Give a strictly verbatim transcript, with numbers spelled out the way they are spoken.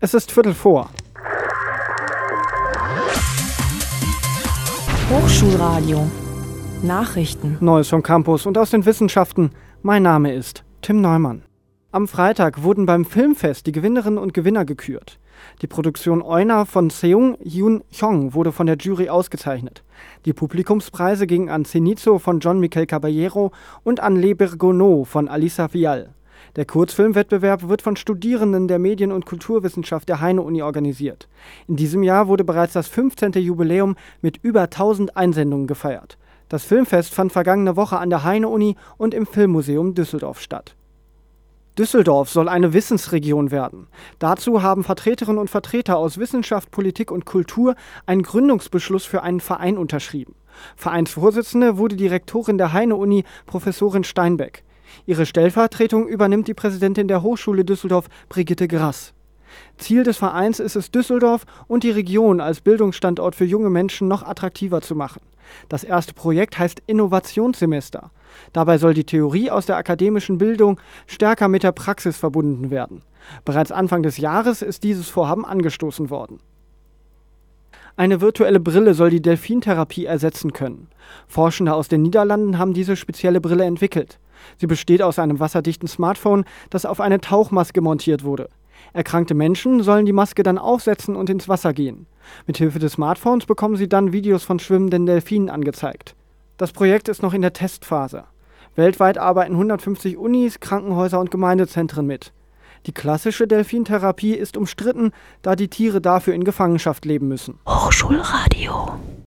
Es ist Viertel vor. Hochschulradio. Nachrichten. Neues vom Campus und aus den Wissenschaften. Mein Name ist Tim Neumann. Am Freitag wurden beim Filmfest die Gewinnerinnen und Gewinner gekürt. Die Produktion Oina von Seung Yoon Chong wurde von der Jury ausgezeichnet. Die Publikumspreise gingen an Cenizo von John Miquel Caballero und an Les Bergoneaux von Alissa Vial. Der Kurzfilmwettbewerb wird von Studierenden der Medien- und Kulturwissenschaft der Heine-Uni organisiert. In diesem Jahr wurde bereits das fünfzehnte Jubiläum mit über tausend Einsendungen gefeiert. Das Filmfest fand vergangene Woche an der Heine-Uni und im Filmmuseum Düsseldorf statt. Düsseldorf soll eine Wissensregion werden. Dazu haben Vertreterinnen und Vertreter aus Wissenschaft, Politik und Kultur einen Gründungsbeschluss für einen Verein unterschrieben. Vereinsvorsitzende wurde die Rektorin der Heine-Uni, Professorin Steinbeck. Ihre Stellvertretung übernimmt die Präsidentin der Hochschule Düsseldorf, Brigitte Grass. Ziel des Vereins ist es, Düsseldorf und die Region als Bildungsstandort für junge Menschen noch attraktiver zu machen. Das erste Projekt heißt Innovationssemester. Dabei soll die Theorie aus der akademischen Bildung stärker mit der Praxis verbunden werden. Bereits Anfang des Jahres ist dieses Vorhaben angestoßen worden. Eine virtuelle Brille soll die Delfintherapie ersetzen können. Forschende aus den Niederlanden haben diese spezielle Brille entwickelt. Sie besteht aus einem wasserdichten Smartphone, das auf eine Tauchmaske montiert wurde. Erkrankte Menschen sollen die Maske dann aufsetzen und ins Wasser gehen. Mithilfe des Smartphones bekommen sie dann Videos von schwimmenden Delfinen angezeigt. Das Projekt ist noch in der Testphase. Weltweit arbeiten hundertfünfzig Unis, Krankenhäuser und Gemeindezentren mit. Die klassische Delfintherapie ist umstritten, da die Tiere dafür in Gefangenschaft leben müssen. Hochschulradio.